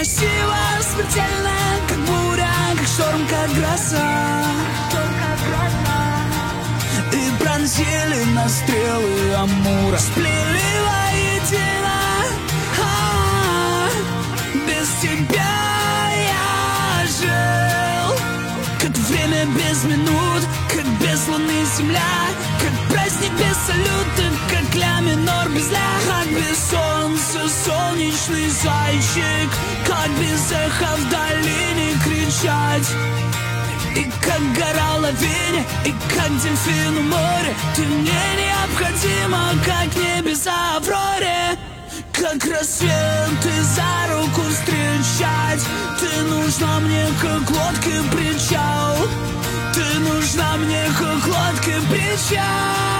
красиво, смертельно, как буря, как шторм, как гроза. И пронзили нас стрелы Амура, сплели воедино. Без тебя я жил, как время без минут, как без луны земля, как праздник без салюта, как ля минор без ля, как без солнца солнечный зайчик, как без эха в долине кричать. И как гора в лавине, и как дельфин у моря, ты мне необходима, как небеса в авроре. Как рассветы за руку встречать, ты нужна мне, как лодке причал. Ты нужна мне, как лодке причал.